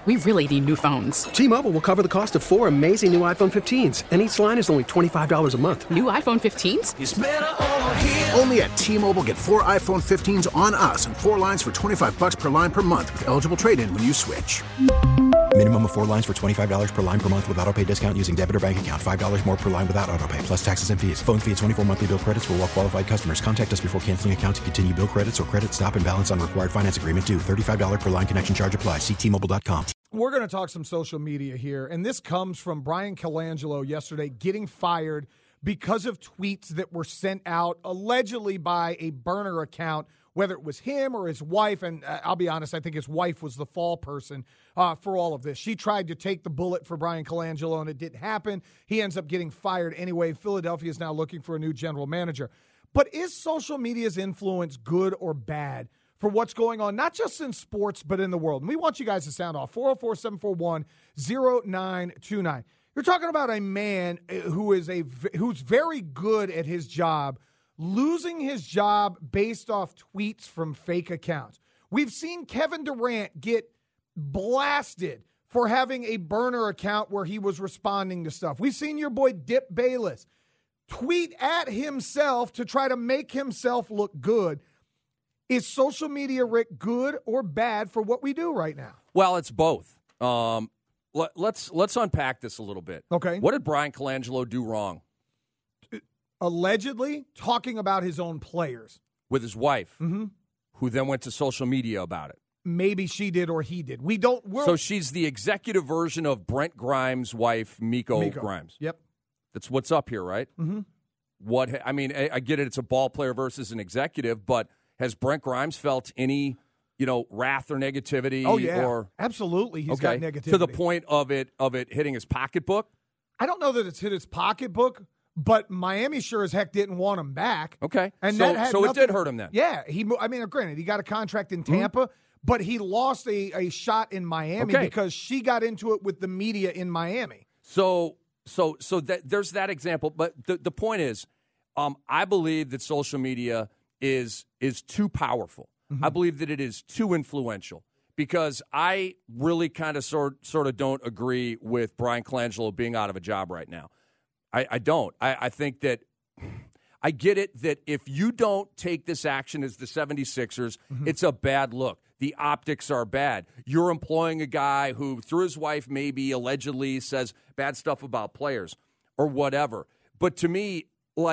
We really need new phones. T-Mobile will cover the cost of 4 amazing new iPhone 15s, and each line is only $25 a month. New iPhone 15s? It's better over here. Only at T-Mobile, get 4 iPhone 15s on us and 4 lines for $25 per line per month with eligible trade-in when you switch. Minimum of 4 lines for $25 per line per month with autopay discount using debit or bank account. $5 more per line without autopay, plus taxes and fees. Phone fee at 24 monthly bill credits for well-qualified customers. Contact us before canceling account to continue bill credits or credit stop and balance on required finance agreement due. $35 per line connection charge applies. See T-Mobile.com. We're going to talk some social media here, and this comes from Bryan Colangelo yesterday getting fired because of tweets that were sent out allegedly by a burner account, whether it was him or his wife. And I'll be honest, I think his wife was the fall person for all of this. She tried to take the bullet for Bryan Colangelo, and it didn't happen. He ends up getting fired anyway. Philadelphia is now looking for a new general manager. But is social media's influence good or bad for what's going on, not just in sports, but in the world? And we want you guys to sound off. 404-741-0929. You're talking about a man who's very good at his job, losing his job based off tweets from fake accounts. We've seen Kevin Durant get blasted for having a burner account where he was responding to stuff. We've seen your boy Dip Bayless tweet at himself to try to make himself look good. Is social media, Rick, good or bad for what we do right now? Well, it's both. Let's unpack this a little bit. Okay. What did Bryan Colangelo do wrong? Allegedly talking about his own players. With his wife, who then went to social media about it. Maybe she did or he did. So she's the executive version of Brent Grimes' wife, Miko Grimes. Yep. That's what's up here, right? Mm-hmm. I get it. It's a ball player versus an executive, but has Brent Grimes felt any, wrath or negativity? Oh, yeah. Or, absolutely. He's got negativity. To the point of it hitting his pocketbook? I don't know that it's hit his pocketbook, but Miami sure as heck didn't want him back. Okay. And so it did hurt him then. Yeah. Granted, he got a contract in Tampa, but he lost a shot in Miami because she got into it with the media in Miami. So there's that example. But the point is, I believe that social media is too powerful. I believe that it is too influential because I really kind of sort of don't agree with Bryan Colangelo being out of a job right now. I don't. I think that I get it that if you don't take this action as the 76ers, it's a bad look. The optics are bad. You're employing a guy who, through his wife, maybe allegedly says bad stuff about players or whatever. But to me,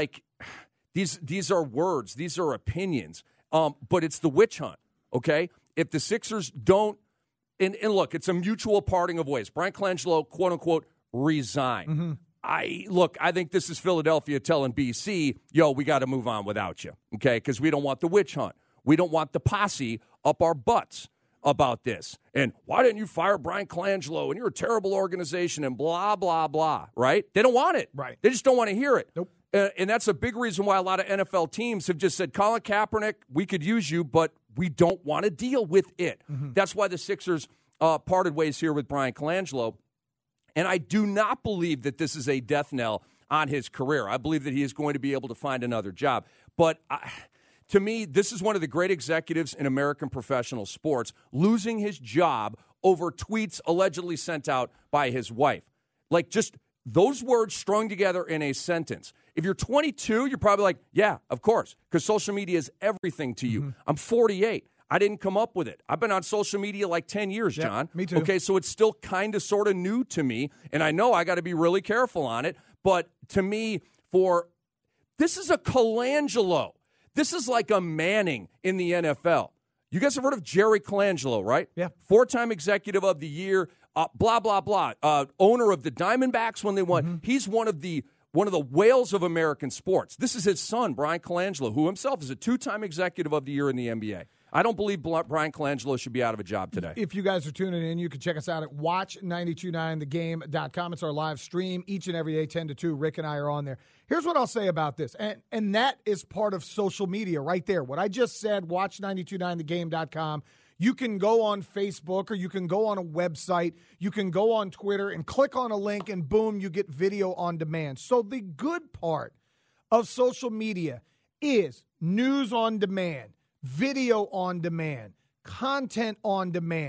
these are words. These are opinions. But it's the witch hunt, okay? If the Sixers don't and look, it's a mutual parting of ways. Bryan Colangelo, quote-unquote, resign. I think this is Philadelphia telling BC, we got to move on without you, okay? Because we don't want the witch hunt. We don't want the posse up our butts about this. And why didn't you fire Bryan Colangelo? And you're a terrible organization and blah, blah, blah, right? They don't want it. Right. They just don't want to hear it. Nope. And that's a big reason why a lot of NFL teams have just said, Colin Kaepernick, we could use you, but we don't want to deal with it. That's why the Sixers parted ways here with Bryan Colangelo. And I do not believe that this is a death knell on his career. I believe that he is going to be able to find another job. But to me, this is one of the great executives in American professional sports, losing his job over tweets allegedly sent out by his wife. Just those words strung together in a sentence. If you're 22, you're probably like, yeah, of course, because social media is everything to you. I'm 48. I didn't come up with it. I've been on social media 10 years, John. Me too. Okay, so it's still kind of sort of new to me, and I know I got to be really careful on it. But to me, this is a Colangelo. This is like a Manning in the NFL. You guys have heard of Jerry Colangelo, right? Yeah. 4-time executive of the year, blah, blah, blah. Owner of the Diamondbacks when they won. He's one of the whales of American sports. This is his son, Bryan Colangelo, who himself is a 2-time executive of the year in the NBA. I don't believe Bryan Colangelo should be out of a job today. If you guys are tuning in, you can check us out at watch929thegame.com. It's our live stream each and every day, 10 to 2. Rick and I are on there. Here's what I'll say about this, and that is part of social media right there. What I just said, watch929thegame.com. You can go on Facebook or you can go on a website. You can go on Twitter and click on a link, and boom, you get video on demand. So the good part of social media is news on demand, video on demand, content on demand,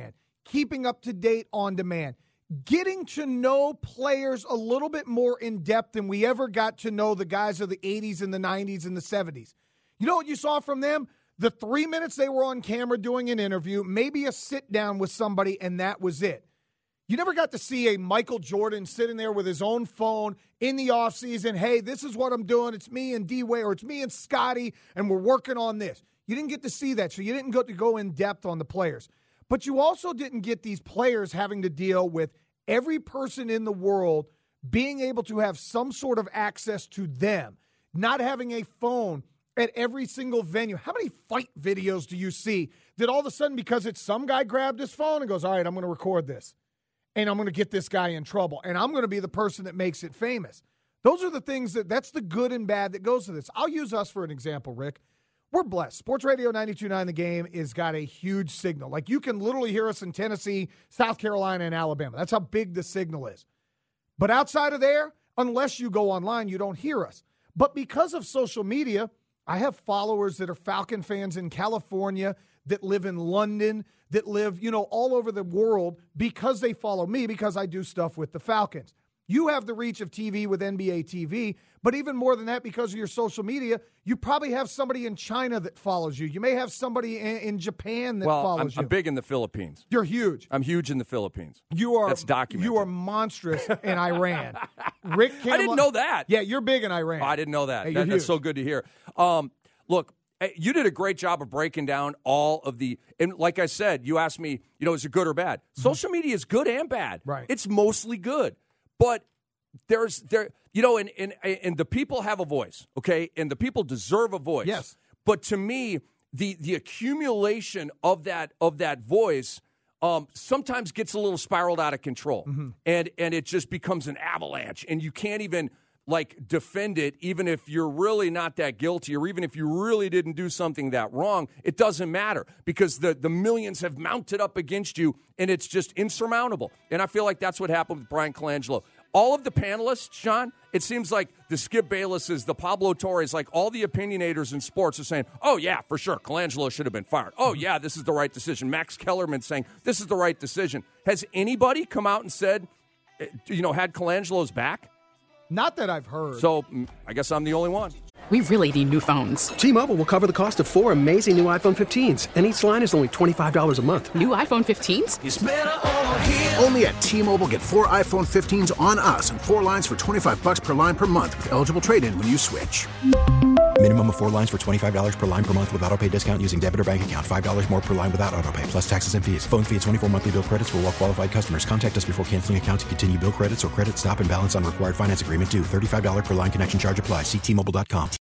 keeping up to date on demand, getting to know players a little bit more in depth than we ever got to know the guys of the 80s and the 90s and the 70s. You know what you saw from them? The 3 minutes they were on camera doing an interview, maybe a sit down with somebody, and that was it. You never got to see a Michael Jordan sitting there with his own phone in the offseason. Hey, this is what I'm doing. It's me and D-Way, or it's me and Scotty, and we're working on this. You didn't get to see that, so you didn't get to go in depth on the players. But you also didn't get these players having to deal with every person in the world being able to have some sort of access to them, not having a phone at every single venue. How many fight videos do you see that all of a sudden, because it's some guy grabbed his phone and goes, all right, I'm going to record this, and I'm going to get this guy in trouble, and I'm going to be the person that makes it famous. Those are the things that's the good and bad that goes to this. I'll use us for an example, Rick. We're blessed. Sports Radio 92.9 The Game has got a huge signal. Like, you can literally hear us in Tennessee, South Carolina, and Alabama. That's how big the signal is. But outside of there, unless you go online, you don't hear us. But because of social media, I have followers that are Falcon fans in California, that live in London, that live, all over the world because they follow me, because I do stuff with the Falcons. You have the reach of TV with NBA TV, but even more than that, because of your social media, you probably have somebody in China that follows you. You may have somebody in Japan that follows you. I'm big in the Philippines. You're huge. I'm huge in the Philippines. That's documented. You are monstrous in Iran. Rick Campbell, I didn't know that. Yeah, you're big in Iran. Oh, I didn't know that. Hey, That's so good to hear. Look, you did a great job of breaking down all of the, and like I said, you asked me, is it good or bad? Social media is good and bad. Right. It's mostly good. But and the people have a voice, okay? And the people deserve a voice. Yes. But to me, the accumulation of that voice sometimes gets a little spiraled out of control. Mm-hmm. And it just becomes an avalanche, and you can't even defend it, even if you're really not that guilty, or even if you really didn't do something that wrong. It doesn't matter, because the millions have mounted up against you, and it's just insurmountable. And I feel like that's what happened with Brian Colangelo. All of the panelists, Sean, it seems like the Skip Baylesses, the Pablo Torres, like all the opinionators in sports are saying, oh, yeah, for sure, Colangelo should have been fired. Oh, yeah, this is the right decision. Max Kellerman saying this is the right decision. Has anybody come out and said, had Colangelo's back? Not that I've heard. So I guess I'm the only one. We really need new phones. T-Mobile will cover the cost of 4 amazing new iPhone 15s, and each line is only $25 a month. New iPhone 15s? It's better over here. Only at T-Mobile, get 4 iPhone 15s on us and 4 lines for $25 per line per month with eligible trade-in when you switch. Minimum of 4 lines for $25 per line per month with autopay discount using debit or bank account. $5 more per line without autopay, plus taxes and fees. Phone fee at 24 monthly bill credits for well-qualified customers. Contact us before canceling account to continue bill credits or credit stop and balance on required finance agreement due. $35 per line connection charge applies. See T-Mobile.com.